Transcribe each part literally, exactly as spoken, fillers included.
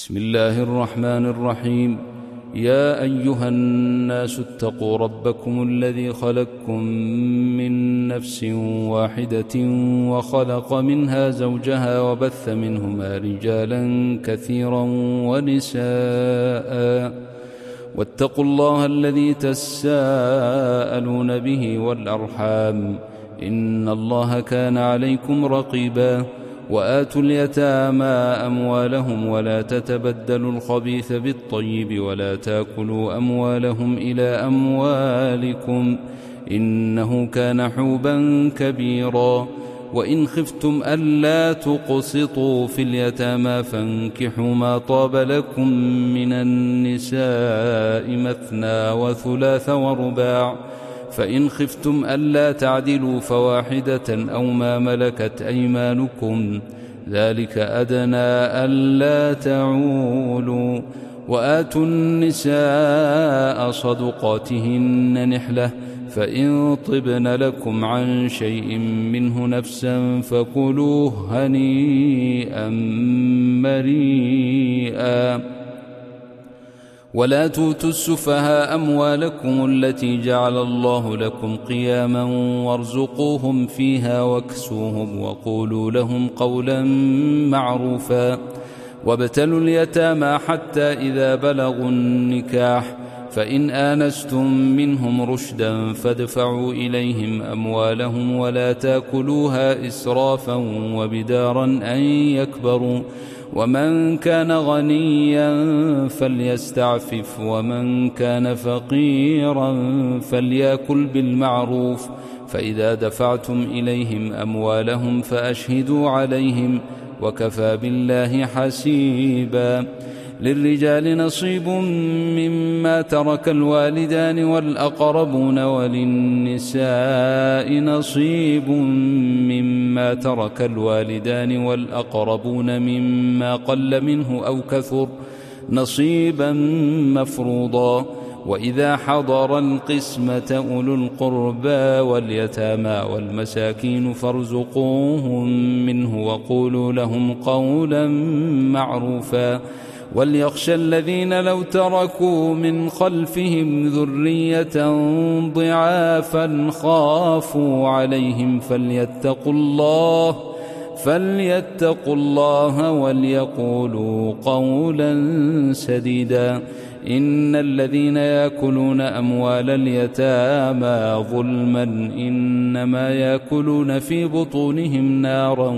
بسم الله الرحمن الرحيم. يا أيها الناس اتقوا ربكم الذي خلقكم من نفس واحدة وخلق منها زوجها وبث منهما رجالا كثيرا ونساء، واتقوا الله الذي تساءلون به والأرحام، إن الله كان عليكم رقيبا. وآتوا اليتامى أموالهم ولا تتبدلوا الخبيث بالطيب ولا تأكلوا أموالهم إلى أموالكم إنه كان حوبا كبيرا. وإن خفتم ألا تقسطوا في اليتامى فانكحوا ما طاب لكم من النساء مثنى وثلاث ورباع، فإن خفتم ألا تعدلوا فواحدة أو ما ملكت أيمانكم ذلك أدنى ألا تعولوا. وآتوا النساء صدقاتهن نحلة، فإن طبن لكم عن شيء منه نفسا فكلوه هنيئا مريئا. ولا توتوا السفهاء أموالكم التي جعل الله لكم قياما وارزقوهم فيها واكسوهم وقولوا لهم قولا معروفا. وابتلوا اليتامى حتى إذا بلغوا النكاح، فإن آنستم منهم رشدا فادفعوا إليهم أموالهم ولا تأكلوها إسرافا وبدارا أن يكبروا. ومن كان غنيا فليستعفف، ومن كان فقيرا فليأكل بالمعروف. فإذا دفعتم إليهم أموالهم فأشهدوا عليهم، وكفى بالله حسيبا. للرجال نصيب مما ترك الوالدان والأقربون، وللنساء نصيب مما ترك الوالدان والأقربون مما قل منه أو كثر نصيبا مفروضا. وإذا حضر القسمة أولو القربى واليتامى والمساكين فارزقوهم منه وقولوا لهم قولا معروفا. وليخشى الذين لو تركوا من خلفهم ذرية ضعافا خافوا عليهم فليتقوا الله فليتقوا الله وليقولوا قولا سديدا. إن الذين يأكلون أموال اليتامى ظلما إنما يأكلون في بطونهم نارا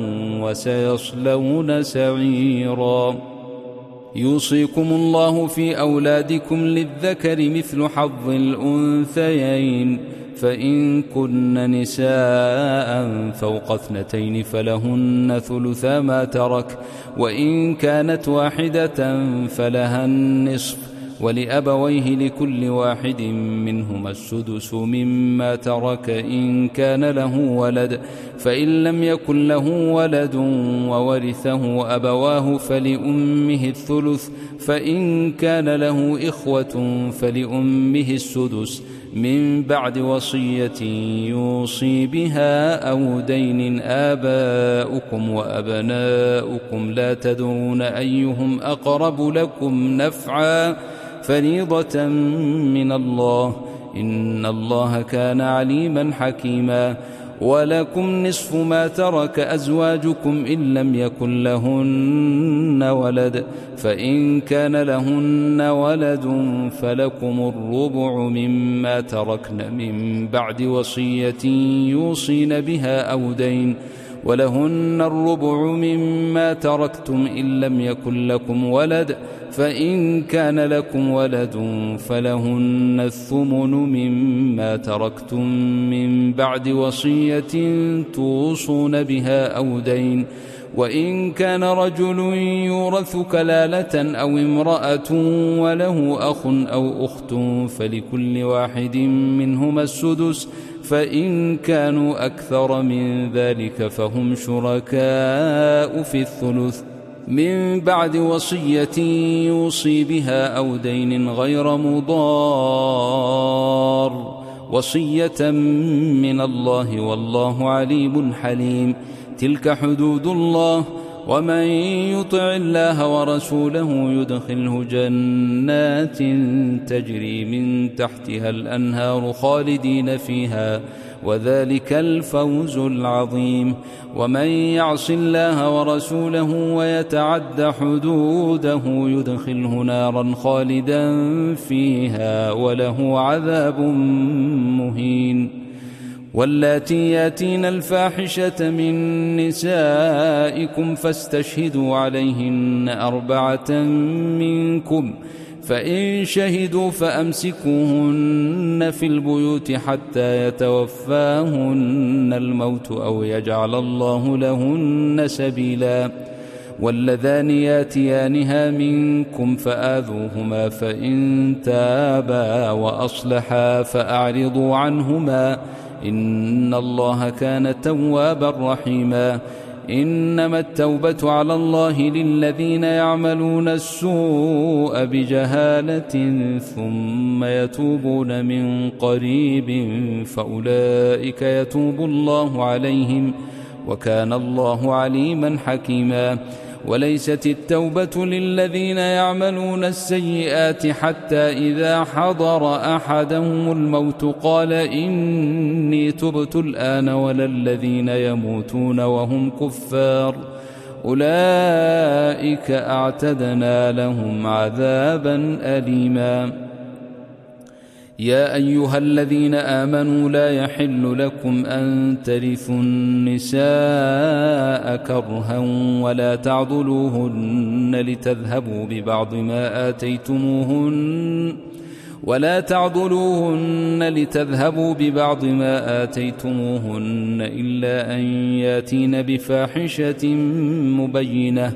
وسيصلون سعيرا. يوصيكم الله في أولادكم للذكر مثل حظ الأنثيين، فإن كن نساء فوق اثنتين فلهن ثلثا ما ترك، وإن كانت واحدة فلها النصف، ولأبويه لكل واحد منهما السدس مما ترك إن كان له ولد، فإن لم يكن له ولد وورثه أبواه فلأمه الثلث، فإن كان له إخوة فلأمه السدس من بعد وصية يوصي بها أو دين. آباؤكم وأبناؤكم لا تدرون أيهم أقرب لكم نفعا فريضة من الله، إن الله كان عليما حكيما. ولكم نصف ما ترك أزواجكم إن لم يكن لهن ولد، فإن كان لهن ولد فلكم الربع مما تركن من بعد وصية يوصين بها أو دين، ولهن الربع مما تركتم إن لم يكن لكم ولد، فإن كان لكم ولد فلهن الثمن مما تركتم من بعد وصية توصون بها أو دين. وإن كان رجل يورث كلالة أو امرأة وله أخ أو أخت فلكل واحد منهما السدس، فإن كانوا أكثر من ذلك فهم شركاء في الثلث من بعد وصية يوصي بها أو دين غير مضار، وصية من الله والله عليم حليم. تلك حدود الله ومن يطع الله ورسوله يدخله جنات تجري من تحتها الأنهار خالدين فيها وذلك الفوز العظيم. ومن يعص الله ورسوله ويتعد حدوده يدخله نارا خالدا فيها وله عذاب مهين. واللاتي ياتين الفاحشة من نسائكم فاستشهدوا عليهن أربعة منكم، فإن شهدوا فأمسكوهن في البيوت حتى يتوفاهن الموت أو يجعل الله لهن سبيلا. واللذان ياتيانها منكم فآذوهما فإن تابا وأصلحا فأعرضوا عنهما إن الله كان توابا رحيما. إنما التوبة على الله للذين يعملون السوء بجهالة ثم يتوبون من قريب فأولئك يتوب الله عليهم وكان الله عليما حكيما. وليست التوبة للذين يعملون السيئات حتى إذا حضر أحدهم الموت قال إني تبت الآن ولا الذين يموتون وهم كفار أولئك أعتدنا لهم عذابا أليما. يا أيها الذين آمنوا لا يحل لكم أن ترثوا النساء كرها ولا تعضلوهن لتذهبوا ببعض ما آتيتموهن ولا تعضلوهن لتذهبوا ببعض ما آتيتموهن إلا أن ياتين بفاحشة مبينة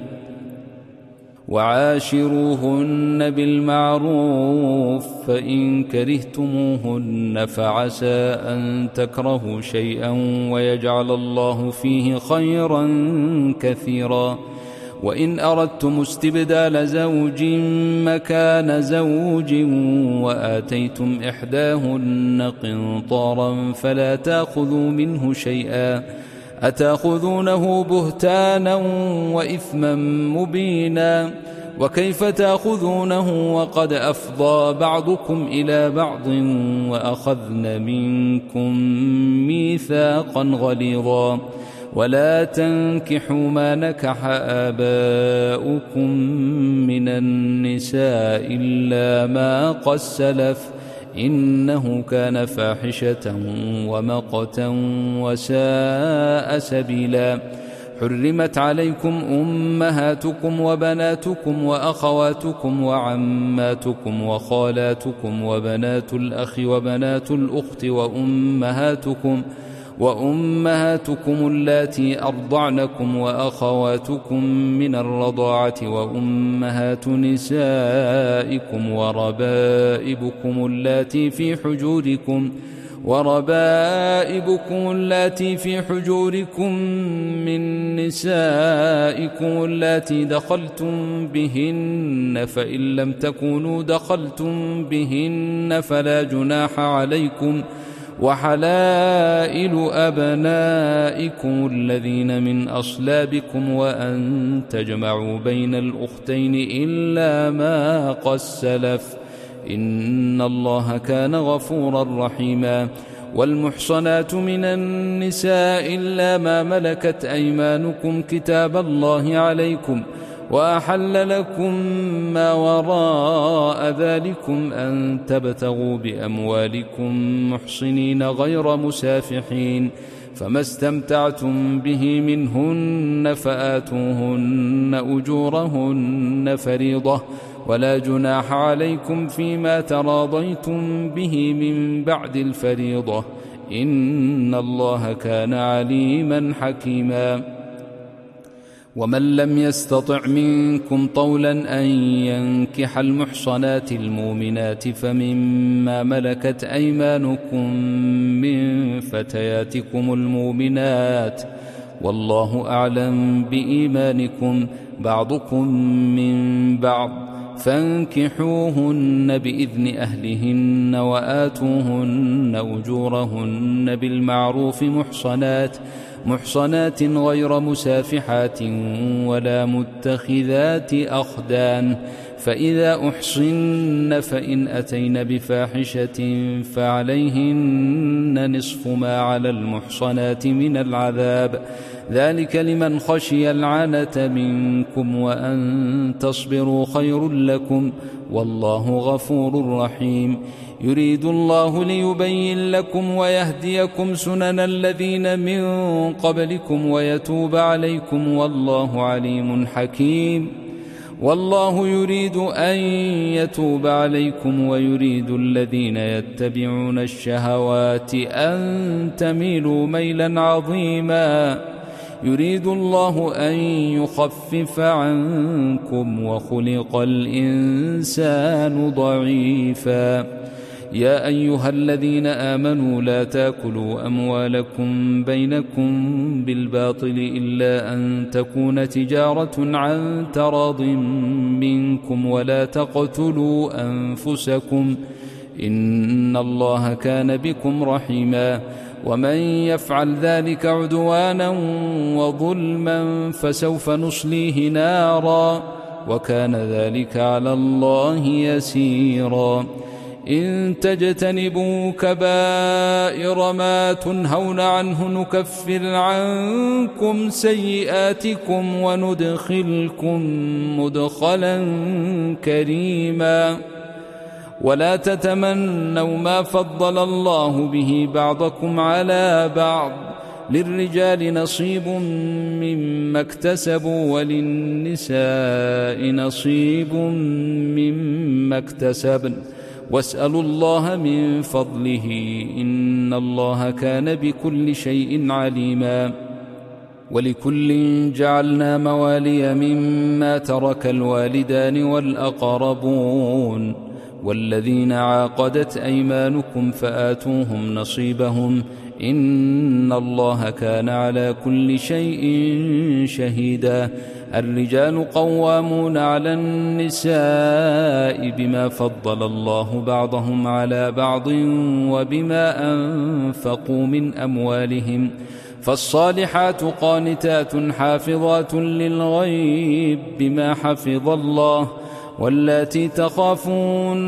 وعاشروهن بالمعروف فإن كرهتموهن فعسى أن تكرهوا شيئا ويجعل الله فيه خيرا كثيرا. وإن أردتم استبدال زوج مكان زوج وآتيتم إحداهن قنطارا فلا تأخذوا منه شيئا أتأخذونه بهتانا وإثما مبينا. وكيف تأخذونه وقد أفضى بعضكم إلى بعض وأخذن منكم ميثاقا غليظا. ولا تنكحوا ما نكح آباؤكم من النساء إلا ما قد سلف إنه كان فاحشة ومقتا وساء سبيلا. حرمت عليكم أمهاتكم وبناتكم وأخواتكم وعماتكم وخالاتكم وبنات الأخ وبنات الأخت وأمهاتكم وأمهاتكم اللاتي أرضعنكم وأخواتكم من الرضاعة وأمهات نسائكم وربائبكم اللاتي في حجوركم وربائبكم اللاتي في حجوركم من نسائكم اللاتي دخلتم بهن فإن لم تكونوا دخلتم بهن فلا جناح عليكم وحلائل أبنائكم الذين من أصلابكم وأن تجمعوا بين الأختين إلا ما قد سلف إن الله كان غفورا رحيما. والمحصنات من النساء إلا ما ملكت أيمانكم كتاب الله عليكم وأحل لكم ما وراء ذلكم أن تبتغوا بأموالكم محصنين غير مسافحين فما استمتعتم به منهن فآتوهن أجورهن فريضة ولا جناح عليكم فيما تراضيتم به من بعد الفريضة إن الله كان عليما حكيما. ومن لم يستطع منكم طولا أن ينكح المحصنات المؤمنات فمما ملكت أيمانكم من فتياتكم المؤمنات والله أعلم بإيمانكم بعضكم من بعض فانكحوهن بإذن أهلهن وآتوهن أجورهن بالمعروف محصنات محصنات غير مسافحات ولا متخذات أخدان، فإذا أحصن فإن أتين بفاحشة فعليهن نصف ما على المحصنات من العذاب، ذلك لمن خشي العنة منكم، وأن تصبروا خير لكم، والله غفور رحيم. يريد الله ليبين لكم ويهديكم سنن الذين من قبلكم ويتوب عليكم، والله عليم حكيم. والله يريد أن يتوب عليكم ويريد الذين يتبعون الشهوات أن تميلوا ميلا عظيما. يريد الله أن يخفف عنكم وخلق الإنسان ضعيفا. يا أيها الذين آمنوا لا تأكلوا أموالكم بينكم بالباطل إلا أن تكون تجارة عن تراض منكم، ولا تقتلوا أنفسكم إن الله كان بكم رحيما. ومن يفعل ذلك عدوانا وظلما فسوف نصليه نارا، وكان ذلك على الله يسيرا. إن تجتنبوا كبائر ما تنهون عنه نكفر عنكم سيئاتكم وندخلكم مدخلا كريما. ولا تتمنوا ما فضل الله به بعضكم على بعض، للرجال نصيب مما اكتسبوا وللنساء نصيب مما اكتسبن، واسألوا الله من فضله إن الله كان بكل شيء عليما. ولكل جعلنا موالي مما ترك الوالدان والأقربون والذين عاقدت أيمانكم فآتوهم نصيبهم إن الله كان على كل شيء شهيدا. الرجال قوامون على النساء بما فضل الله بعضهم على بعض وبما أنفقوا من أموالهم، فالصالحات قانتات حافظات للغيب بما حفظ الله، واللاتي تخافون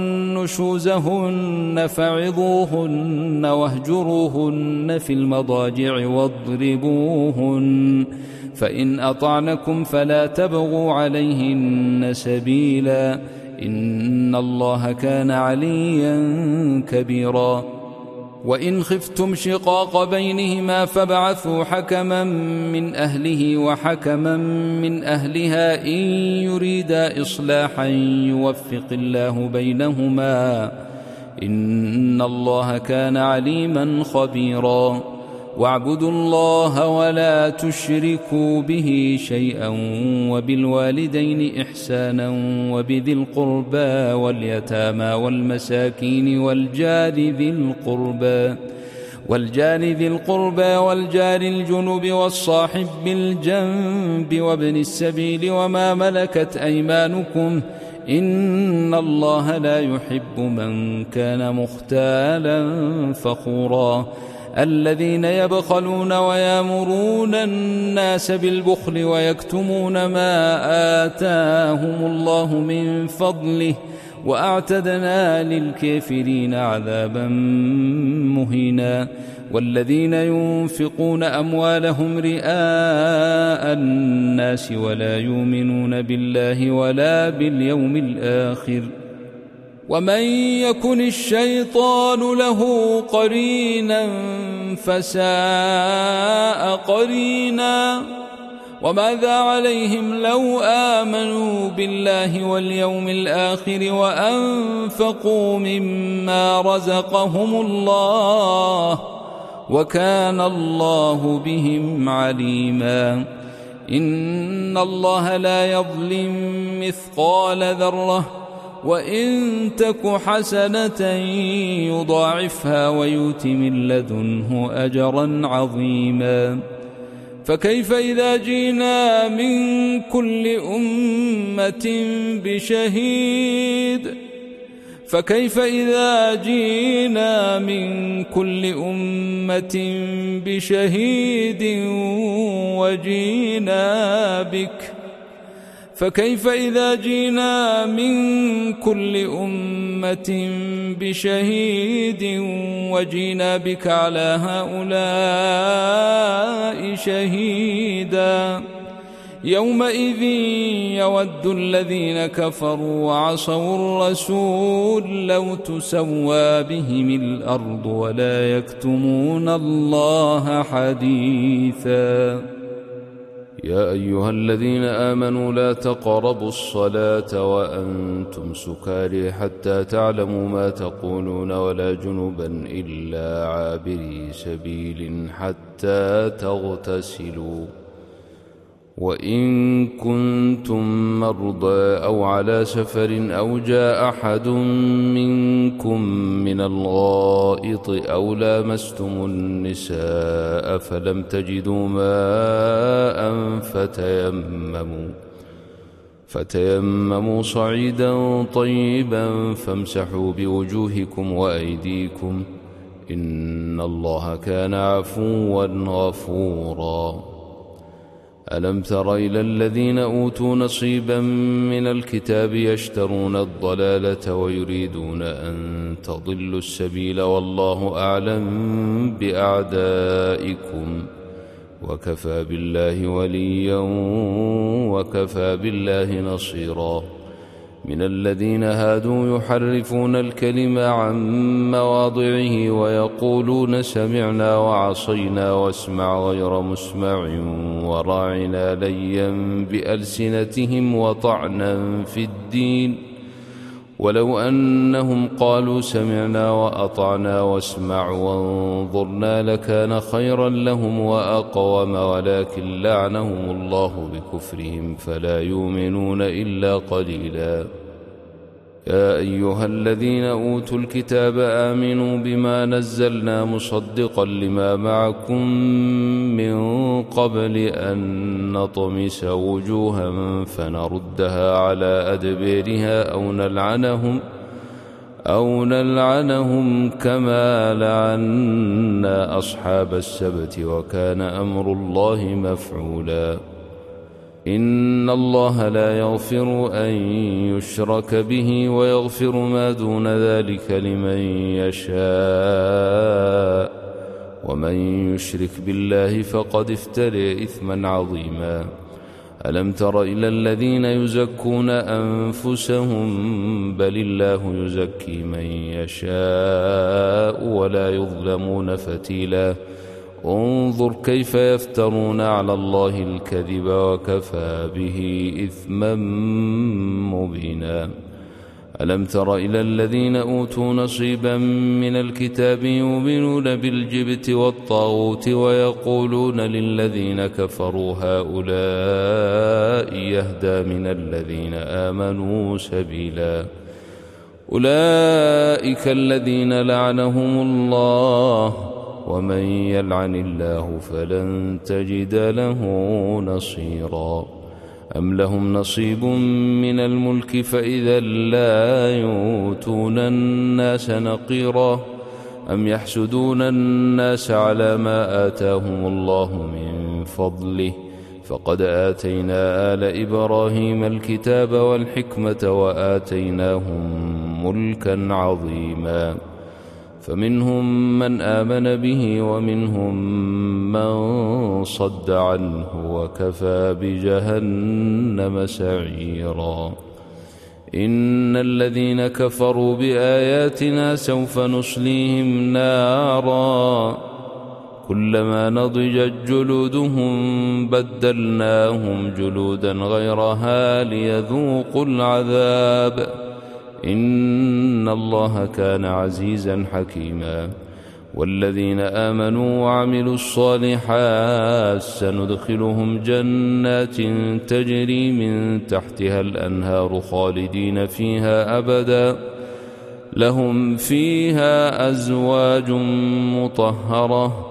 نشوزهن فعظوهن واهجروهن في المضاجع واضربوهن، فإن أطعنكم فلا تبغوا عليهن سبيلا إن الله كان عليا كبيرا. وإن خفتم شقاق بينهما فابعثوا حكما من أهله وحكما من أهلها إن يريدا إصلاحا يوفق الله بينهما إن الله كان عليما خبيرا. واعبدوا الله ولا تشركوا به شيئا وبالوالدين إحسانا وبذي القربى واليتامى والمساكين والجار ذي القربى والجار ذي القربى والجار الجنب والصاحب بالجنب وابن السبيل وما ملكت أيمانكم إن الله لا يحب من كان مختالا فخورا. الذين يبخلون ويامرون الناس بالبخل ويكتمون ما آتاهم الله من فضله وأعتدنا للكافرين عذابا مهينا. والذين ينفقون أموالهم رئاء الناس ولا يؤمنون بالله ولا باليوم الآخر ومن يكن الشيطان له قرينا فساء قرينا. وماذا عليهم لو آمنوا بالله واليوم الآخر وأنفقوا مما رزقهم الله وكان الله بهم عليما. إن الله لا يظلم مثقال ذرة وإن تك حسنة يضاعفها ويؤت من لدنه أجرا عظيما. فكيف إذا جينا من كل أمة بشهيد فكيف إذا جينا من كل أمة بشهيد وجينا بك فكيف إذا جينا من كل أمة بشهيد وجينا بك على هؤلاء شهيدا يومئذ يود الذين كفروا وعصوا الرسول لو تسوى بهم الأرض ولا يكتمون الله حديثا يا أيها الذين آمنوا لا تقربوا الصلاة وأنتم سكارى حتى تعلموا ما تقولون ولا جنبا إلا عابري سبيل حتى تغتسلوا وإن كنتم مرضى أو على سفر أو جاء أحد منكم من الغائط أو لامستم النساء فلم تجدوا ماء فتيمموا فتيمموا صعيدا طيبا فامسحوا بوجوهكم وأيديكم إن الله كان عفوا غفورا ألم تر إلى الذين أوتوا نصيبا من الكتاب يشترون الضلالة ويريدون أن تضلوا السبيل والله أعلم بأعدائكم وكفى بالله وليا وكفى بالله نصيرا من الذين هادوا يحرفون الكلم عن مواضعه ويقولون سمعنا وعصينا واسمع غير مسمع وراعنا ليا بألسنتهم وطعنا في الدين ولو أنهم قالوا سمعنا وأطعنا واسمع وانظرنا لكان خيرا لهم وأقوم ولكن لعنهم الله بكفرهم فلا يؤمنون إلا قليلا يا أيها الذين أوتوا الكتاب آمنوا بما نزلنا مصدقا لما معكم من قبل أن نطمس وجوها فنردها على أدبيرها أو نلعنهم أو نلعنهم كما لعنا أصحاب السبت وكان أمر الله مفعولا إن الله لا يغفر أن يشرك به ويغفر ما دون ذلك لمن يشاء ومن يشرك بالله فقد افترى إثما عظيما ألم تر إلى الذين يزكون أنفسهم بل الله يزكي من يشاء ولا يظلمون فتيلا انظر كيف يفترون على الله الكذب وكفى به إثما مبينا ألم تر إلى الذين أوتوا نصيبا من الكتاب يؤمنون بالجبت والطاغوت ويقولون للذين كفروا هؤلاء يهدى من الذين آمنوا سبيلا أولئك الذين لعنهم الله ومن يلعن الله فلن تجد له نصيرا أم لهم نصيب من الملك فإذا لا يؤتون الناس نقيرا أم يحسدون الناس على ما آتاهم الله من فضله فقد آتينا آل إبراهيم الكتاب والحكمة وآتيناهم ملكا عظيما فمنهم من آمن به ومنهم من صد عنه وكفى بجهنم سعيرا إن الذين كفروا بآياتنا سوف نصليهم نارا كلما نضجت جلودهم بدلناهم جلودا غيرها ليذوقوا العذاب إن الله كان عزيزا حكيما والذين آمنوا وعملوا الصالحات سندخلهم جنات تجري من تحتها الأنهار خالدين فيها أبدا لهم فيها أزواج مطهرة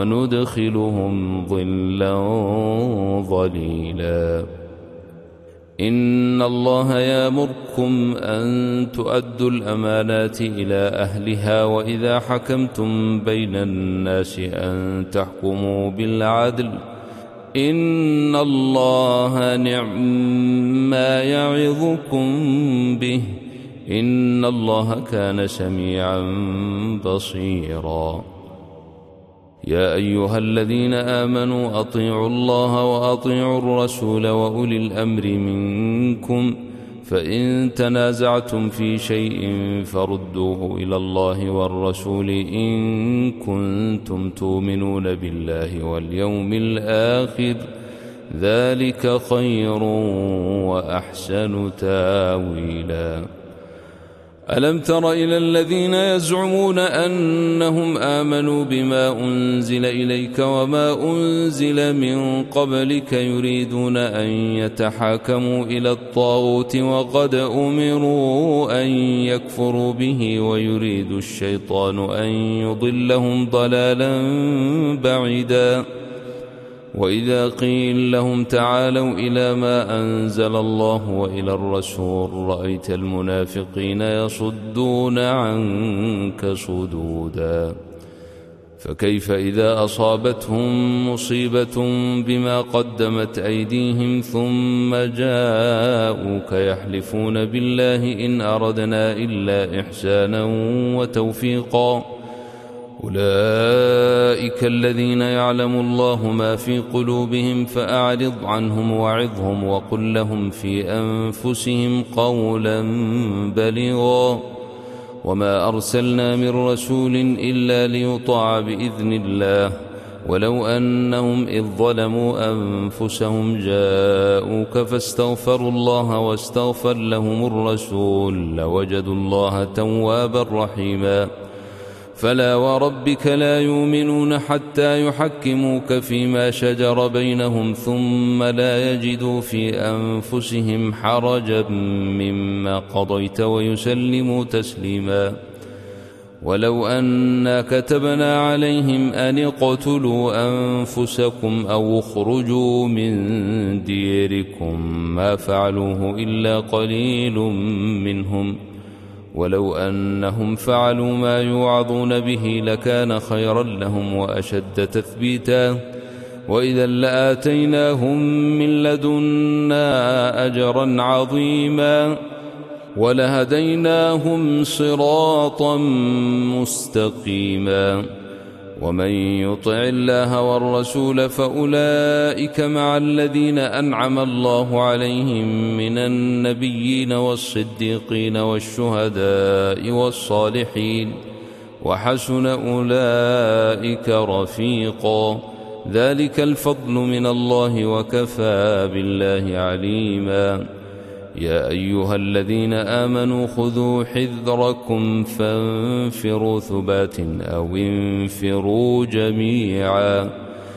وندخلهم ظلا ظليلا إن الله يأمركم أن تؤدوا الأمانات إلى أهلها وإذا حكمتم بين الناس أن تحكموا بالعدل إن الله نعم ما يعظكم به إن الله كان سميعا بصيرا. يا أيها الذين آمنوا أطيعوا الله وأطيعوا الرسول وأولي الأمر منكم فإن تنازعتم في شيء فردوه إلى الله والرسول إن كنتم تؤمنون بالله واليوم الآخر ذلك خير وأحسن تاويلا. ألم تر إلى الذين يزعمون أنهم آمنوا بما أنزل إليك وما أنزل من قبلك يريدون أن يتحاكموا إلى الطاغوت وقد أمروا أن يكفروا به ويريد الشيطان أن يضلهم ضلالا بعيدا. وإذا قيل لهم تعالوا إلى ما أنزل الله وإلى الرسول رأيت المنافقين يصدون عنك صدودا. فكيف إذا أصابتهم مصيبة بما قدمت أيديهم ثم جاءوك يحلفون بالله إن أردنا إلا إحسانا وتوفيقا أولئك الذين يعلم الله ما في قلوبهم فأعرض عنهم وعظهم وقل لهم في أنفسهم قولا بليغا. وما أرسلنا من رسول إلا ليطاع بإذن الله ولو أنهم إذ ظلموا أنفسهم جاءوك فاستغفروا الله واستغفر لهم الرسول لوجدوا الله توابا رحيما. فلا وربك لا يؤمنون حتى يحكموك فيما شجر بينهم ثم لا يجدوا في أنفسهم حرجا مما قضيت ويسلموا تسليما. ولو أنا كتبنا عليهم أن اقتلوا أنفسكم أو اخرجوا من ديركم ما فعلوه إلا قليل منهم ولو أنهم فعلوا ما يوعظون به لكان خيرا لهم وأشد تثبيتا وإذا لآتيناهم من لدنا أجرا عظيما ولهديناهم صراطا مستقيما. ومن يطع الله والرسول فأولئك مع الذين أنعم الله عليهم من النبيين والصديقين والشهداء والصالحين وحسن أولئك رفيقا ذلك الفضل من الله وكفى بالله عليما. يا أيها الذين آمنوا خذوا حذركم فانفروا ثبات أو انفروا جميعا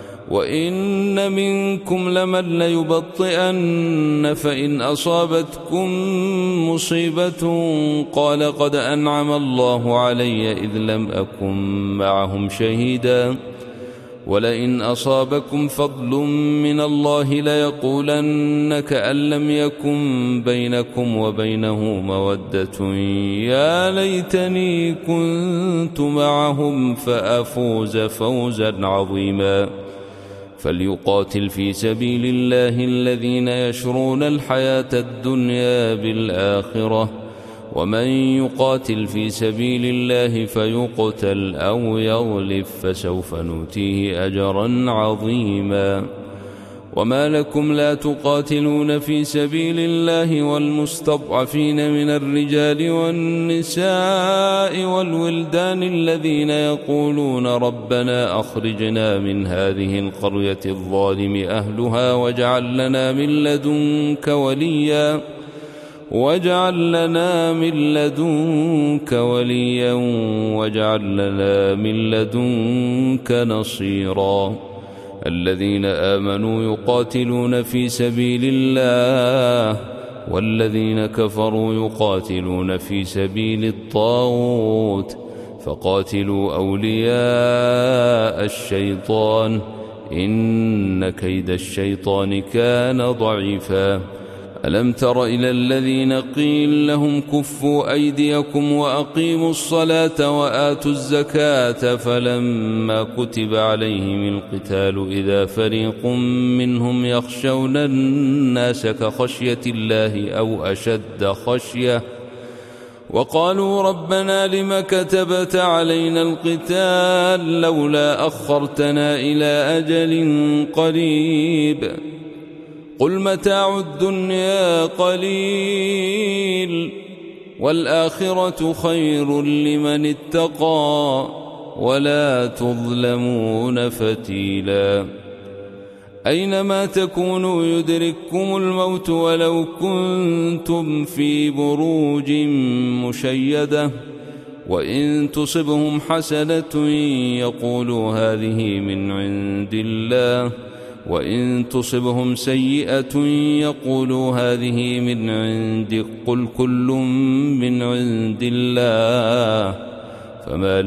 وإن منكم لمن ليبطئن فإن أصابتكم مصيبة قال قد أنعم الله علي إذ لم أكن معهم شهيدا ولئن أصابكم فضل من الله ليقولن كأن لم يكن بينكم وبينه مودة يا ليتني كنت معهم فأفوز فوزا عظيما. فليقاتل في سبيل الله الذين يشرون الحياة الدنيا بالآخرة ومن يقاتل في سبيل الله فيقتل أو يغلب فسوف نؤتيه أجرا عظيما. وما لكم لا تقاتلون في سبيل الله والمستضعفين من الرجال والنساء والولدان الذين يقولون ربنا أخرجنا من هذه القرية الظالم أهلها واجعل لنا من لدنك وليا واجعل لنا من لدنك وليا واجعل لنا من لدنك نصيرا. الذين آمنوا يقاتلون في سبيل الله والذين كفروا يقاتلون في سبيل الطاغوت فقاتلوا أولياء الشيطان إن كيد الشيطان كان ضعيفا. ألم تر إلى الذين قيل لهم كفوا أيديكم وأقيموا الصلاة وآتوا الزكاة فلما كتب عليهم القتال إذا فريق منهم يخشون الناس كخشية الله أو أشد خشية وقالوا ربنا لم كتبت علينا القتال لولا أخرتنا إلى أجل قريب قل متاع الدنيا قليل والآخرة خير لمن اتقى ولا تظلمون فتيلا أينما تكونوا يدرككم الموت ولو كنتم في بروج مشيدة وإن تصبهم حسنة يقولوا هذه من عند الله وإن تصبهم سيئة يقولوا هذه من عندك قل كل من عند الله فما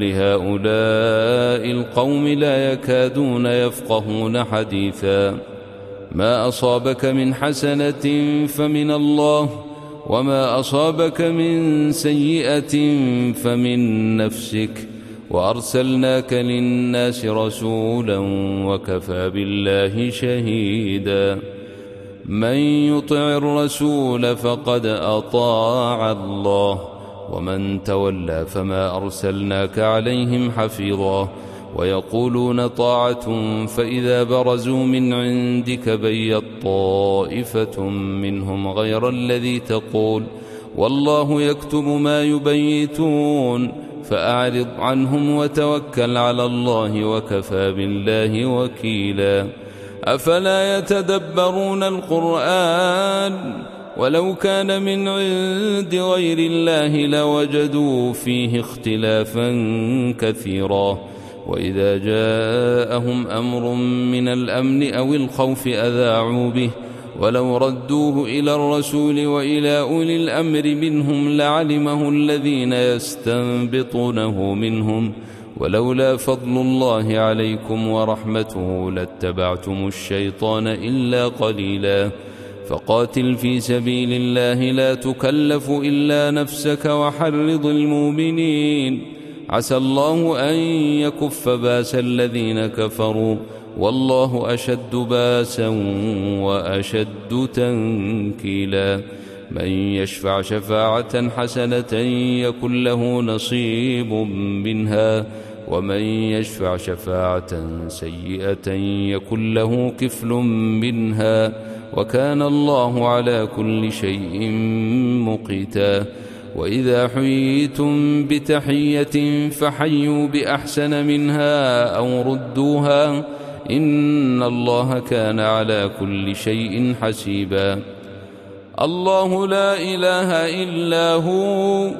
لهؤلاء القوم لا يكادون يفقهون حديثا ما أصابك من حسنة فمن الله وما أصابك من سيئة فمن نفسك وأرسلناك للناس رسولا وكفى بالله شهيدا من يطع الرسول فقد أطاع الله ومن تولى فما أرسلناك عليهم حفيظا ويقولون طاعة فإذا برزوا من عندك بيت طائفة منهم غير الذي تقول والله يكتب ما يبيتون فأعرض عنهم وتوكل على الله وكفى بالله وكيلا أفلا يتدبرون القرآن ولو كان من عند غير الله لوجدوا فيه اختلافا كثيرا وإذا جاءهم أمر من الأمن أو الخوف أذاعوا به ولو ردوه إلى الرسول وإلى أولي الأمر منهم لعلمه الذين يستنبطونه منهم ولولا فضل الله عليكم ورحمته لاتبعتم الشيطان إلا قليلا فقاتل في سبيل الله لا تكلف إلا نفسك وحرض المؤمنين عسى الله أن يكف باس الذين كفروا والله أشد باسا وأشد تنكيلا من يشفع شفاعة حسنة يكن له نصيب منها ومن يشفع شفاعة سيئة يكن له كفل منها وكان الله على كل شيء مقيتا وإذا حييتم بتحية فحيوا بأحسن منها أو ردوها إن الله كان على كل شيء حسيبا الله لا إله إلا هو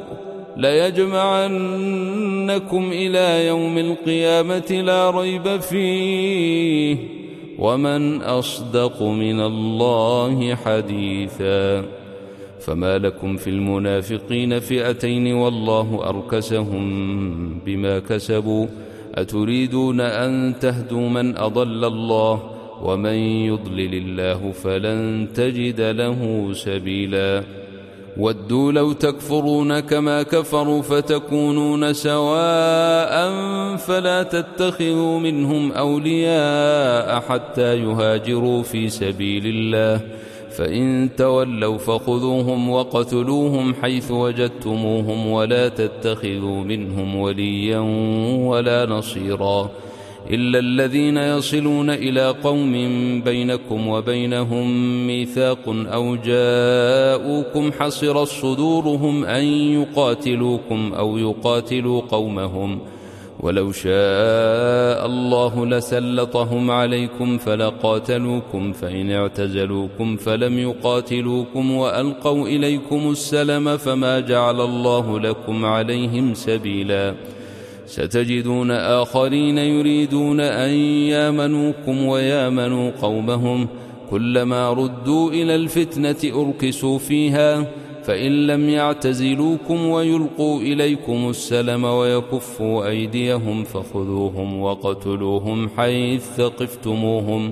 ليجمعنكم إلى يوم القيامة لا ريب فيه ومن أصدق من الله حديثا فما لكم في المنافقين فئتين والله أركسهم بما كسبوا أتريدون أن تهدوا من أضل الله ومن يضلل الله فلن تجد له سبيلا ودوا لو تكفرون كما كفروا فتكونون سواء فلا تتخذوا منهم أولياء حتى يهاجروا في سبيل الله فإن تولوا فخذوهم وقتلوهم حيث وجدتموهم ولا تتخذوا منهم وليا ولا نصيرا إلا الذين يصلون إلى قوم بينكم وبينهم ميثاق أو جاءوكم حصرت صدورهم أن يقاتلوكم أو يقاتلوا قومهم ولو شاء الله لسلطهم عليكم فلقاتلوكم فإن اعتزلوكم فلم يقاتلوكم وألقوا إليكم السلم فما جعل الله لكم عليهم سبيلا ستجدون آخرين يريدون أن يامنوكم ويامنوا قومهم كلما ردوا إلى الفتنة أركسوا فيها فإن لم يعتزلوكم ويلقوا إليكم السلم ويكفوا أيديهم فخذوهم وقتلوهم حيث ثقفتموهم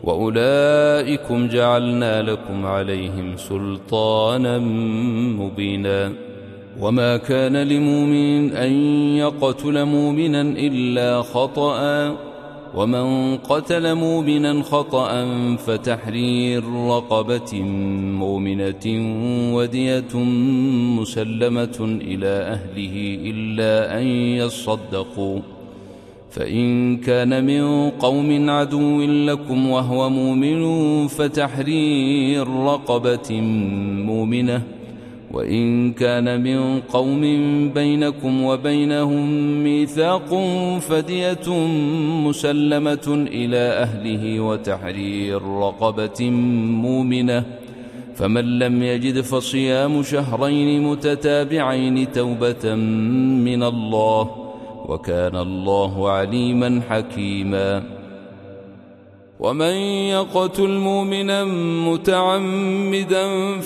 وأولئكم جعلنا لكم عليهم سلطانا مبينا. وما كان لمؤمن أن يقتل مؤمنا إلا خطأ، ومن قتل مؤمنا خطأ فتحرير رقبة مؤمنة ودية مسلمة إلى أهله إلا أن يصدقوا، فإن كان من قوم عدو لكم وهو مؤمن فتحرير رقبة مؤمنة، وإن كان من قوم بينكم وبينهم ميثاق فدية مسلمة إلى أهله وتحرير رقبة مؤمنة، فمن لم يجد فصيام شهرين متتابعين توبة من الله، وكان الله عليما حكيما. ومن يقتل مؤمنا متعمدا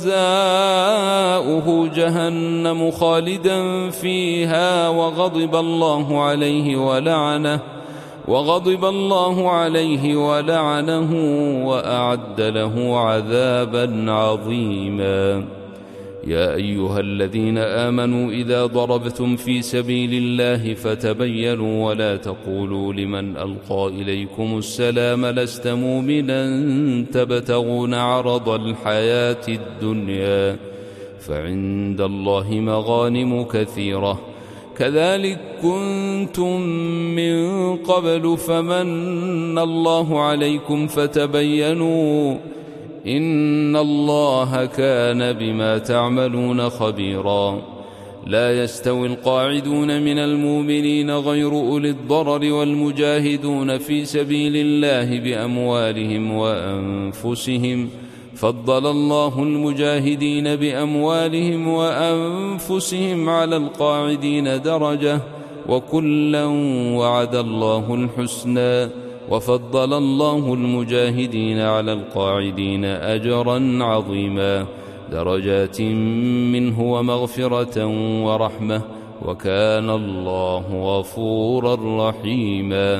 فجزاؤه جهنم خالدا فيها وغضب الله عليه ولعنه وغضب الله عليه ولعنه وأعد له عذابا عظيما. يا أيها الذين آمنوا إذا ضربتم في سبيل الله فتبينوا ولا تقولوا لمن ألقى إليكم السلام لست مؤمنا تبتغون عرض الحياة الدنيا فعند الله مغانم كثيرة كذلك كنتم من قبل فمن الله عليكم فتبينوا إن الله كان بما تعملون خبيرا. لا يستوي القاعدون من المؤمنين غير أولي الضرر والمجاهدون في سبيل الله بأموالهم وأنفسهم، فضل الله المجاهدين بأموالهم وأنفسهم على القاعدين درجة، وكلا وعد الله الحسنى، وفضل الله المجاهدين على القاعدين أجرا عظيما، درجات منه ومغفرة ورحمة، وكان الله غفورا رحيما.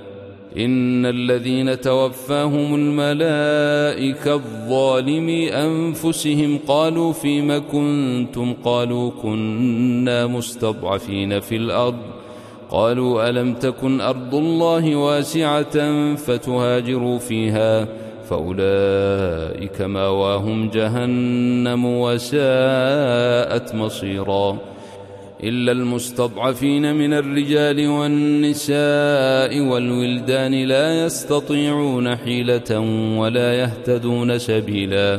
إن الذين توفاهم الملائكة الظالمي أنفسهم قالوا فيم كنتم قالوا كنا مستضعفين في الأرض قالوا ألم تكن أرض الله واسعة فتهاجروا فيها فأولئك مأواهم جهنم وساءت مصيرا. إلا المستضعفين من الرجال والنساء والولدان لا يستطيعون حيلة ولا يهتدون سبيلا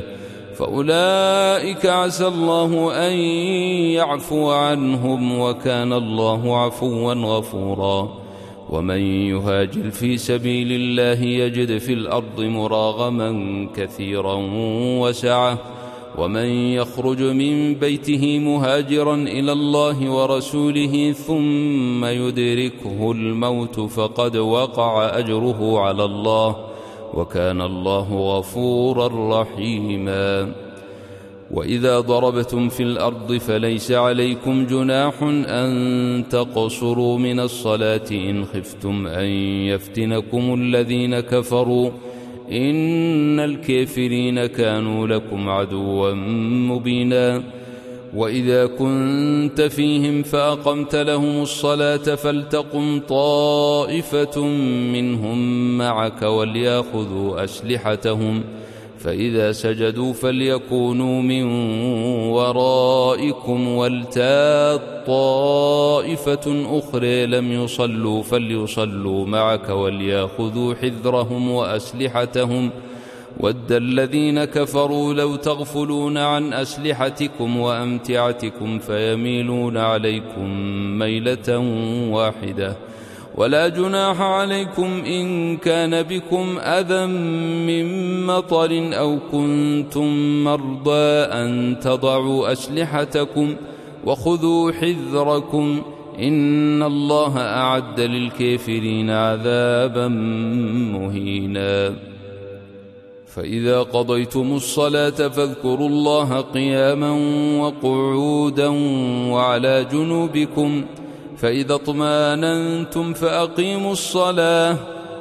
فأولئك عسى الله أن يعفو عنهم وكان الله عفوا غفورا. ومن يهاجر في سبيل الله يجد في الأرض مراغما كثيرا وسعة، ومن يخرج من بيته مهاجرا إلى الله ورسوله ثم يدركه الموت فقد وقع أجره على الله، وكان الله غفورا رحيما. وإذا ضربتم في الأرض فليس عليكم جناح أن تقصروا من الصلاة إن خفتم أن يفتنكم الذين كفروا إن الكافرين كانوا لكم عدوا مبينا. وإذا كنت فيهم فأقمت لهم الصلاة فلتقم طائفة منهم معك وليأخذوا أسلحتهم فإذا سجدوا فليكونوا من ورائكم ولتات طائفة أخرى لم يصلوا فليصلوا معك وليأخذوا حذرهم وأسلحتهم ود الذين كفروا لو تغفلون عن أسلحتكم وأمتعتكم فيميلون عليكم ميلة واحدة. ولا جناح عليكم إن كان بكم أذى من مطر أو كنتم مرضى أن تضعوا أسلحتكم وخذوا حذركم إن الله أعد للكافرين عذابا مهينا. فإذا قضيتم الصلاة فاذكروا الله قياما وقعودا وعلى جنوبكم فإذا اطمأننتم فأقيموا الصلاة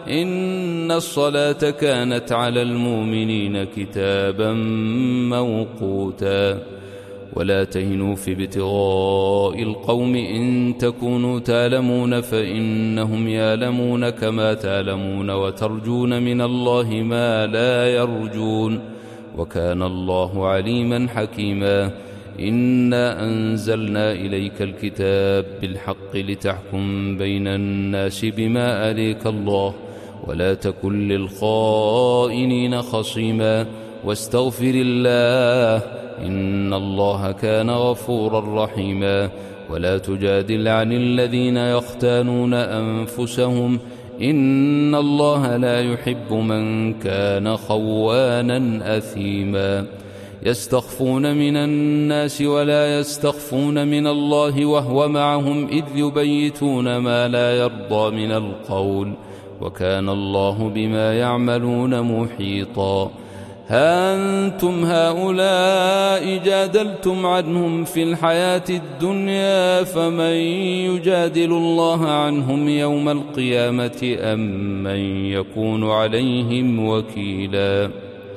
إن الصلاة كانت على المؤمنين كتابا موقوتا ولا تهنوا في ابتغاء القوم إن تكونوا تعلمون فإنهم يعلمون كما تعلمون وترجون من الله ما لا يرجون وكان الله عليما حكيما إنا أنزلنا إليك الكتاب بالحق لتحكم بين الناس بما أريك الله ولا تكن للخائنين خصيما واستغفر الله إن الله كان غفورا رحيما ولا تجادل عن الذين يختانون أنفسهم إن الله لا يحب من كان خوانا أثيما يستخفون من الناس ولا يستخفون من الله وهو معهم إذ يبيتون ما لا يرضى من القول وكان الله بما يعملون محيطا ها أنتم هؤلاء جادلتم عنهم في الحياة الدنيا فمن يجادل الله عنهم يوم القيامة أم من يكون عليهم وكيلا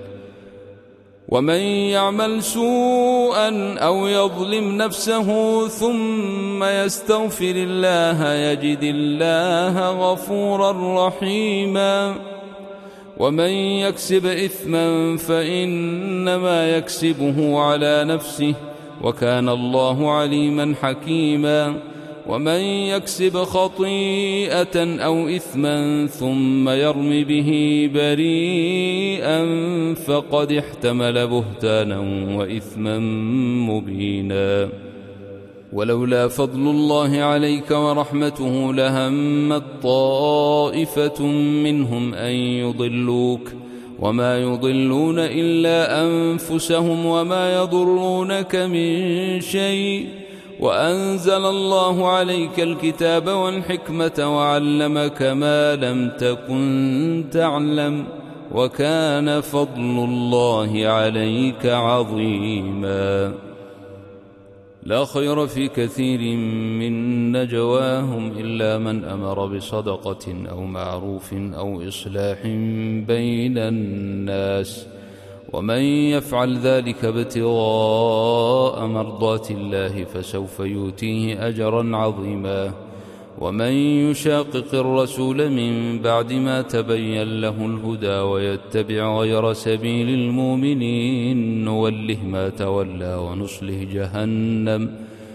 ومن يعمل سوءا أو يظلم نفسه ثم يستغفر الله يجد الله غفورا رحيما ومن يكسب إثما فإنما يكسبه على نفسه وكان الله عليما حكيما ومن يكسب خطيئة أو إثما ثم يرم به بريئا فقد احتمل بهتانا وإثما مبينا ولولا فضل الله عليك ورحمته لهمت طائفة منهم أن يضلوك وما يضلون إلا أنفسهم وما يضرونك من شيء وأنزل الله عليك الكتاب والحكمة وعلمك ما لم تكن تعلم وكان فضل الله عليك عظيما لا خير في كثير من نجواهم إلا من أمر بصدقة أو معروف أو إصلاح بين الناس ومن يفعل ذلك ابتغاء مرضات الله فسوف يؤتيه أجرا عظيما ومن يشاقق الرسول من بعد ما تبين له الهدى ويتبع غير سبيل المؤمنين نوله ما تولى ونصله جهنم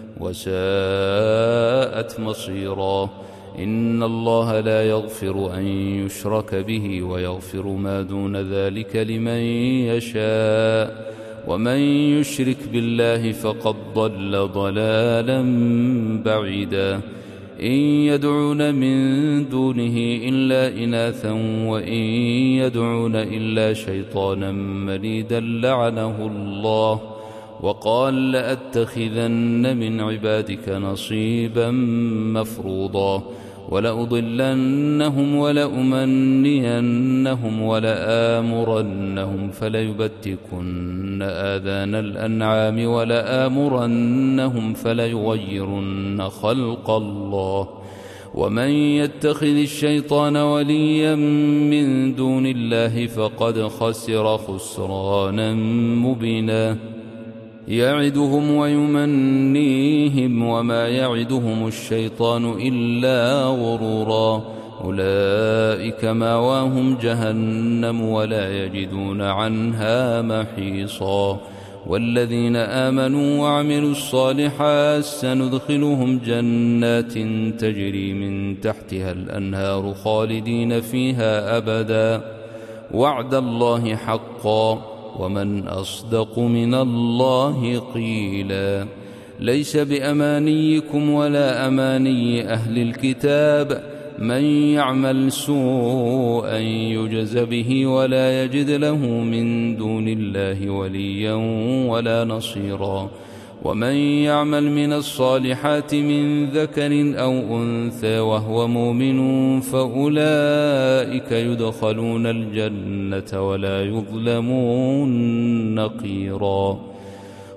وساءت مصيرا إن الله لا يغفر أن يشرك به ويغفر ما دون ذلك لمن يشاء ومن يشرك بالله فقد ضل ضلالا بعيدا إن يدعون من دونه إلا إناثا وإن يدعون إلا شيطانا مريدا لعنه الله وقال لأتخذن من عبادك نصيبا مفروضا ولأضلنهم ولأمنينهم ولآمرنهم فليبتكن آذان الأنعام ولآمرنهم فليغيرن خلق الله ومن يتخذ الشيطان وليا من دون الله فقد خسر خسرانا مبينا يعدهم ويمنيهم وما يعدهم الشيطان إلا غرورا أولئك مأواهم جهنم ولا يجدون عنها محيصا والذين آمنوا وعملوا الصالحات سندخلهم جنات تجري من تحتها الأنهار خالدين فيها أبدا وعد الله حقا ومن أصدق من الله قيلا ليس بأمانيكم ولا أماني أهل الكتاب من يعمل سوءا يجز به ولا يجد له من دون الله وليا ولا نصيرا ومن يعمل من الصالحات من ذكر أو أنثى وهو مؤمن فأولئك يدخلون الجنة ولا يظلمون نقيرا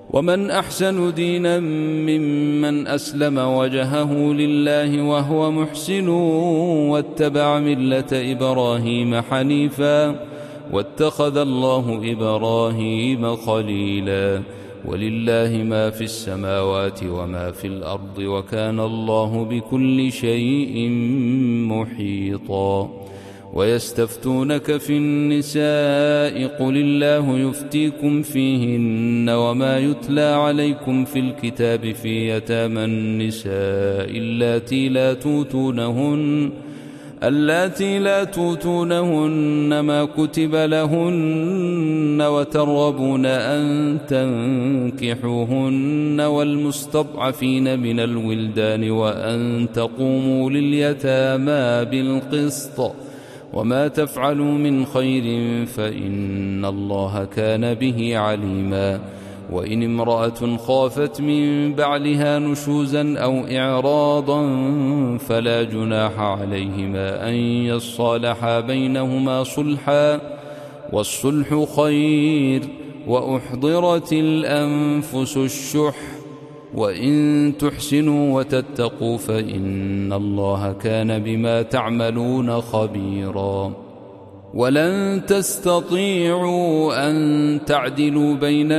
ومن أحسن دينا ممن أسلم وجهه لله وهو محسن واتبع ملة إبراهيم حنيفا واتخذ الله إبراهيم خليلا ولله ما في السماوات وما في الأرض وكان الله بكل شيء محيطا ويستفتونك في النساء قل الله يفتيكم فيهن وما يتلى عليكم في الكتاب في يتامى النساء اللاتي لا توتونهن اللاتي لا توتونهن ما كتب لهن وترغبون أن تنكحوهن والمستضعفين من الولدان وأن تقوموا لليتامى بالقسط وما تفعلوا من خير فإن الله كان به عليما وإن امرأة خافت من بعلها نشوزا أو إعراضا فلا جناح عليهما أن يصالحا بينهما صلحا والصلح خير وأحضرت الأنفس الشح وإن تحسنوا وتتقوا فإن الله كان بما تعملون خبيرا ولن تستطيعوا أن تعدلوا بين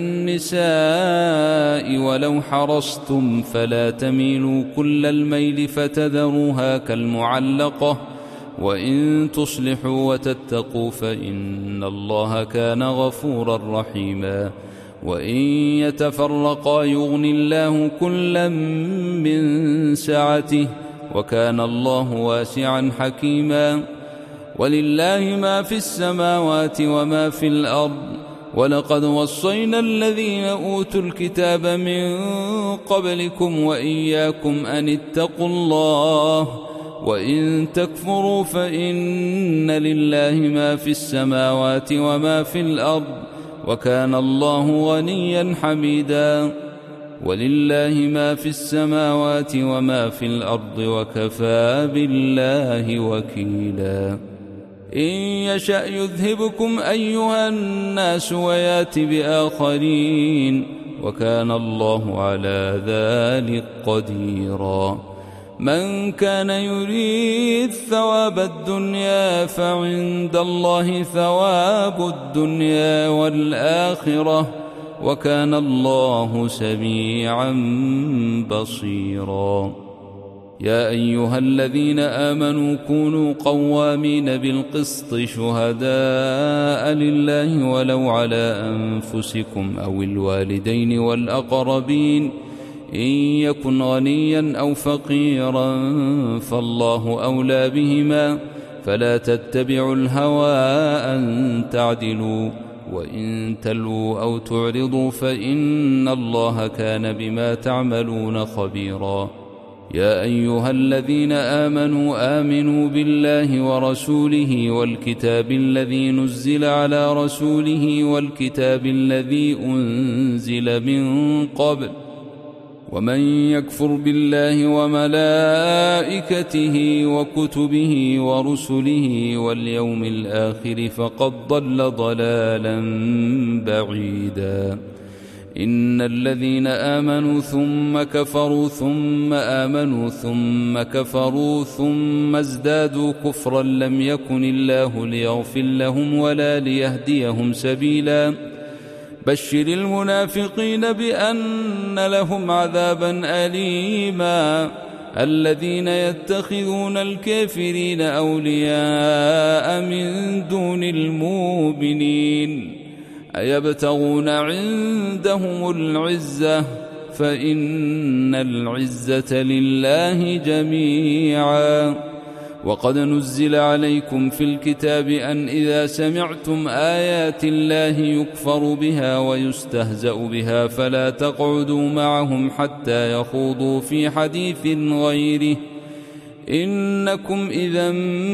النساء ولو حرصتم فلا تميلوا كل الميل فتذروها كالمعلقة وإن تصلحوا وتتقوا فإن الله كان غفورا رحيما وإن يتفرقا يغني الله كلا من سعته وكان الله واسعا حكيما ولله ما في السماوات وما في الأرض ولقد وصينا الذين أوتوا الكتاب من قبلكم وإياكم أن اتقوا الله وإن تكفروا فإن لله ما في السماوات وما في الأرض وكان الله غنيا حميدا ولله ما في السماوات وما في الأرض وكفى بالله وكيلا إن يشأ يذهبكم أيها الناس ويات بآخرين وكان الله على ذلك قديرا من كان يريد ثواب الدنيا فعند الله ثواب الدنيا والآخرة وكان الله سميعا بصيرا يا أيها الذين آمنوا كونوا قوامين بالقسط شهداء لله ولو على أنفسكم أو الوالدين والأقربين إن يكن غنيا أو فقيرا فالله أولى بهما فلا تتبعوا الهوى أن تعدلوا وإن تلووا أو تعرضوا فإن الله كان بما تعملون خبيرا يا أيها الذين آمنوا آمنوا بالله ورسوله والكتاب الذي نزل على رسوله والكتاب الذي أنزل من قبل ومن يكفر بالله وملائكته وكتبه ورسله واليوم الآخر فقد ضل ضلالا بعيدا إن الذين آمنوا ثم كفروا ثم آمنوا ثم كفروا ثم ازدادوا كفرا لم يكن الله ليغفر لهم ولا ليهديهم سبيلا بشر المنافقين بأن لهم عذابا أليما الذين يتخذون الكافرين أولياء من دون المؤمنين أيبتغون عندهم العزة فإن العزة لله جميعا وقد نزل عليكم في الكتاب أن إذا سمعتم آيات الله يكفر بها ويستهزأ بها فلا تقعدوا معهم حتى يخوضوا في حديث غيره إنكم إذا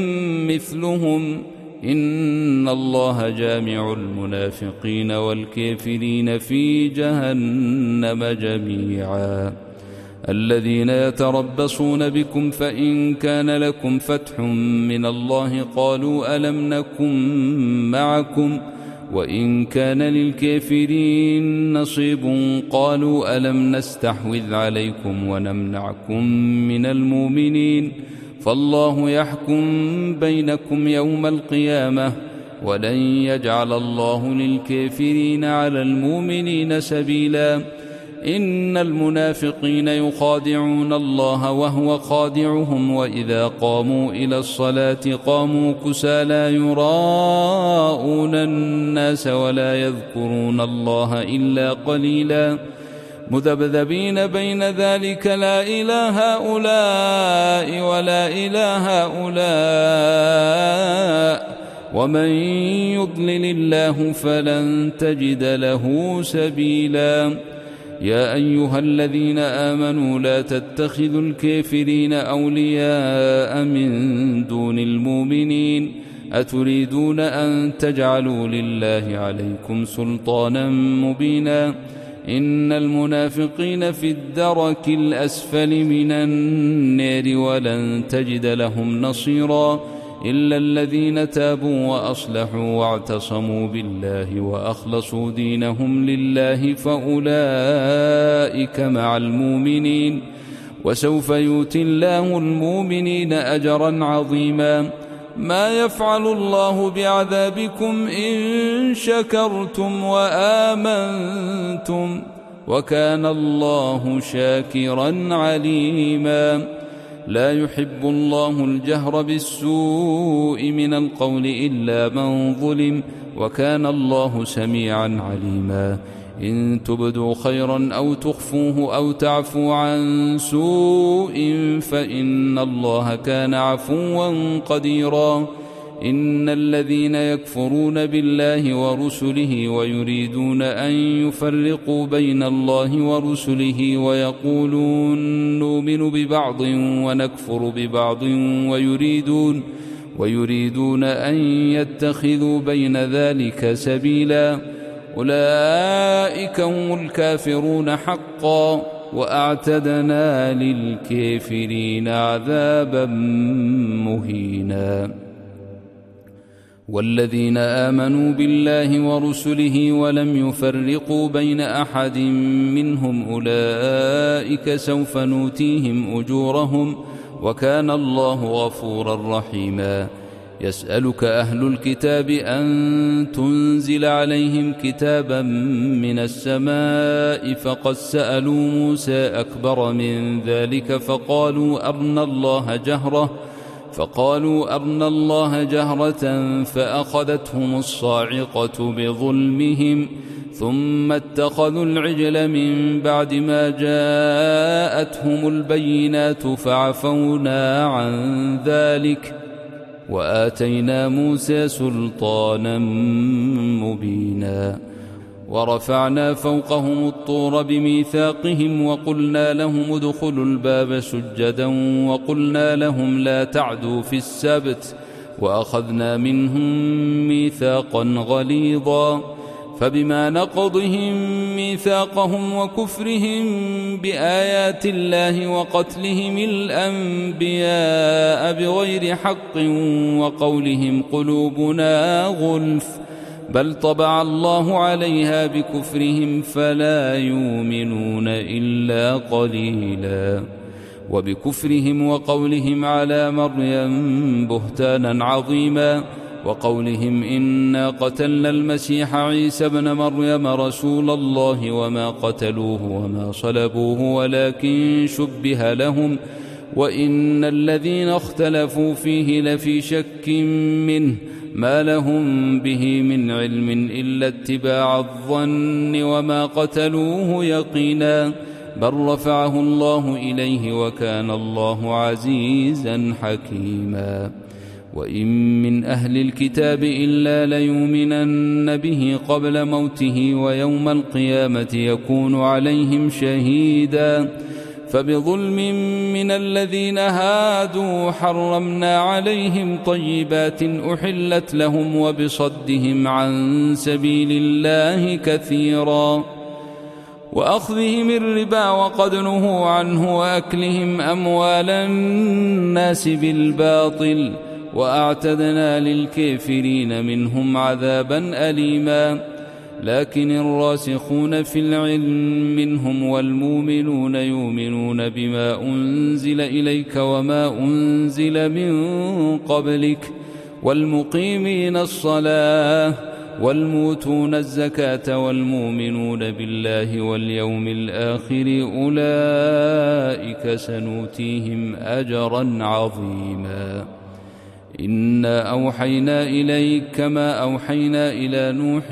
مثلهم إن الله جامع المنافقين والكافرين في جهنم جميعا الذين يتربصون بكم فإن كان لكم فتح من الله قالوا ألم نكن معكم وإن كان للكافرين نصيب قالوا ألم نستحوذ عليكم ونمنعكم من المؤمنين فالله يحكم بينكم يوم القيامة ولن يجعل الله للكافرين على المؤمنين سبيلا إن المنافقين يخادعون الله وهو خادعهم وإذا قاموا إلى الصلاة قاموا كسالى يراءون الناس ولا يذكرون الله إلا قليلا مذبذبين بين ذلك لا إله هؤلاء ولا إله هؤلاء ومن يضلل الله فلن تجد له سبيلا يا أيها الذين آمنوا لا تتخذوا الكافرين أولياء من دون المؤمنين أتريدون أن تجعلوا لله عليكم سلطانا مبينا إن المنافقين في الدرك الأسفل من النار ولن تجد لهم نصيرا إلا الذين تابوا وأصلحوا واعتصموا بالله وأخلصوا دينهم لله فأولئك مع المؤمنين وسوف يؤتي الله المؤمنين أجرا عظيما ما يفعل الله بعذابكم إن شكرتم وآمنتم وكان الله شاكرا عليما لا يحب الله الجهر بالسوء من القول إلا من ظلم وكان الله سميعا عليما إن تبدوا خيرا أو تخفوه أو تعفوا عن سوء فإن الله كان عفوا قديرا إن الذين يكفرون بالله ورسله ويريدون أن يفرقوا بين الله ورسله ويقولون نؤمن ببعض ونكفر ببعض ويريدون ويريدون أن يتخذوا بين ذلك سبيلا أولئك هم الكافرون حقا وأعتدنا للكافرين عذابا مهينا والذين آمنوا بالله ورسله ولم يفرقوا بين أحد منهم أولئك سوف نؤتيهم أجورهم وكان الله غفورا رحيما يسألك أهل الكتاب أن تنزل عليهم كتابا من السماء فقد سألوا موسى أكبر من ذلك فقالوا أرنا الله جهرة فقالوا أرنا الله جهرة فأخذتهم الصاعقة بظلمهم ثم اتخذوا العجل من بعد ما جاءتهم البينات فعفونا عن ذلك وآتينا موسى سلطانا مبينا ورفعنا فوقهم الطور بميثاقهم وقلنا لهم ادخلوا الباب سجدا وقلنا لهم لا تعدوا في السبت وأخذنا منهم ميثاقا غليظا فبما نقضهم ميثاقهم وكفرهم بآيات الله وقتلهم الأنبياء بغير حق وقولهم قلوبنا غلف بل طبع الله عليها بكفرهم فلا يؤمنون إلا قليلا وبكفرهم وقولهم على مريم بهتانا عظيما وقولهم إنا قتلنا المسيح عيسى ابن مريم رسول الله وما قتلوه وما صلبوه ولكن شبه لهم وإن الذين اختلفوا فيه لفي شك منه ما لهم به من علم إلا اتباع الظن وما قتلوه يقينا بل رفعه الله إليه وكان الله عزيزا حكيما وإن من أهل الكتاب إلا ليؤمنن به قبل موته ويوم القيامة يكون عليهم شهيدا فبظلم من الذين هادوا حرمنا عليهم طيبات أحلت لهم وبصدهم عن سبيل الله كثيرا وأخذهم الربا وقد نهوا عنه وأكلهم أموال الناس بالباطل وأعتدنا للكافرين منهم عذابا أليما. لكن الراسخون في العلم منهم والمؤمنون يؤمنون بما أنزل إليك وما أنزل من قبلك والمقيمين الصلاة والموتون الزكاة والمؤمنون بالله واليوم الآخر أولئك سنؤتيهم أجرا عظيما. إنا أوحينا إليك كما أوحينا إلى نوح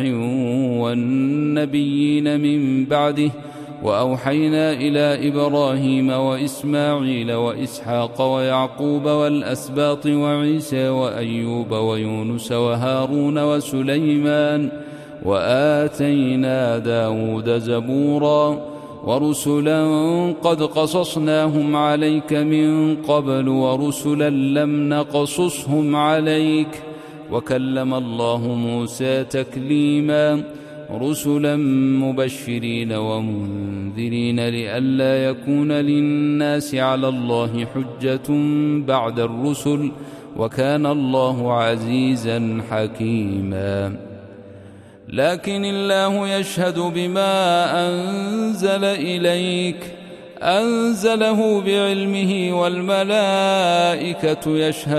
والنبيين من بعده وأوحينا إلى إبراهيم وإسماعيل وإسحاق ويعقوب والأسباط وعيسى وأيوب ويونس وهارون وسليمان وآتينا داود زبورا ورسلا قد قصصناهم عليك من قبل ورسلا لم نقصصهم عليك وكلم الله موسى تكليما. رسلا مبشرين ومنذرين لئلا يكون للناس على الله حجة بعد الرسل وكان الله عزيزا حكيما. لكن الله يشهد بما أنزل إليك أنزله بعلمه والملائكة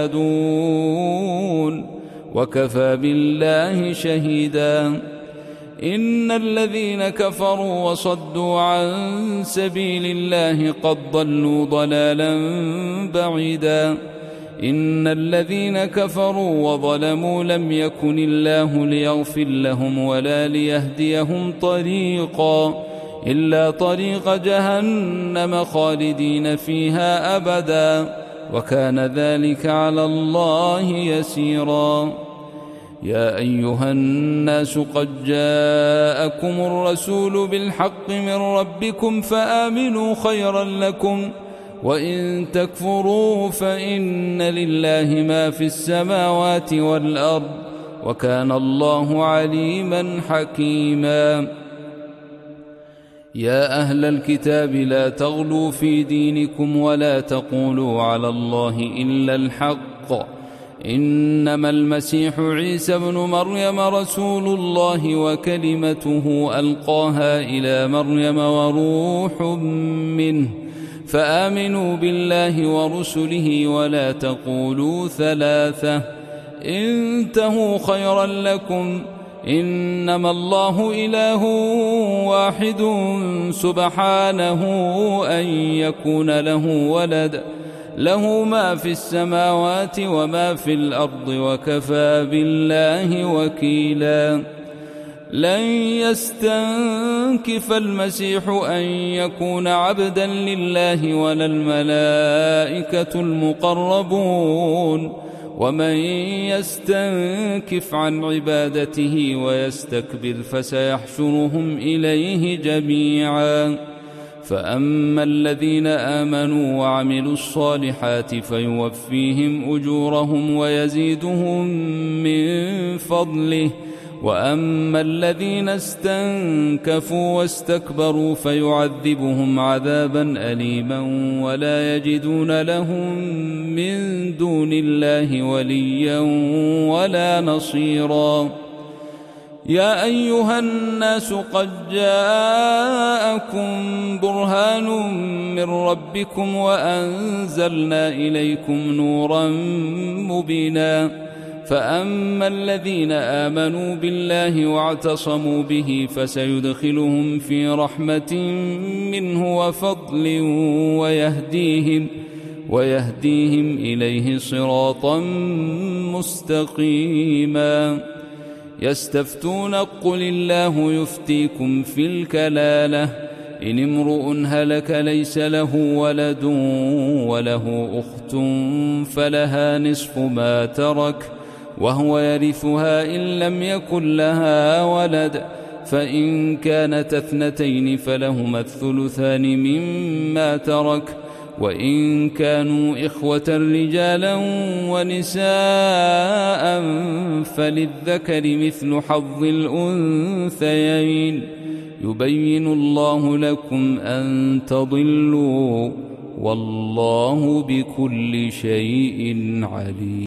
يشهدون وكفى بالله شهيدا. إن الذين كفروا وصدوا عن سبيل الله قد ضلوا ضلالا بعيدا. إن الذين كفروا وظلموا لم يكن الله ليغفر لهم ولا ليهديهم طريقا إلا طريق جهنم خالدين فيها أبدا وكان ذلك على الله يسيرا. يا أيها الناس قد جاءكم الرسول بالحق من ربكم فآمنوا خيرا لكم وإن تكفروا فإن لله ما في السماوات والأرض وكان الله عليما حكيما. يا أهل الكتاب لا تغلوا في دينكم ولا تقولوا على الله إلا الحق إنما المسيح عيسى ابن مريم رسول الله وكلمته ألقاها إلى مريم وروح منه فآمنوا بالله ورسله ولا تقولوا ثلاثة انتهوا خيرا لكم إنما الله إله واحد سبحانه أن يكون له ولد له ما في السماوات وما في الأرض وكفى بالله وكيلا. لن يستنكف المسيح أن يكون عبدا لله ولا الملائكة المقربون ومن يستنكف عن عبادته ويستكبر فسيحشرهم إليه جميعا. فأما الذين آمنوا وعملوا الصالحات فيوفيهم أجورهم ويزيدهم من فضله وأما الذين استنكفوا واستكبروا فيعذبهم عذابا أليما ولا يجدون لهم من دون الله وليا ولا نصيرا. يا أيها الناس قد جاءكم برهان من ربكم وأنزلنا إليكم نورا مبينا. فأما الذين آمنوا بالله واعتصموا به فسيدخلهم في رحمة منه وفضل ويهديهم ويهديهم إليه صراطا مستقيما. يستفتون قل الله يفتيكم في الكلالة إن امرؤ هلك ليس له ولد وله أخت فلها نصف ما ترك وهو يرثها إن لم يكن لها ولد فإن كانت اثنتين فلهما الثلثان مما ترك وإن كانوا إخوة رجالا ونساء فللذكر مثل حظ الأنثيين يبين الله لكم أن تضلوا والله بكل شيء عليم.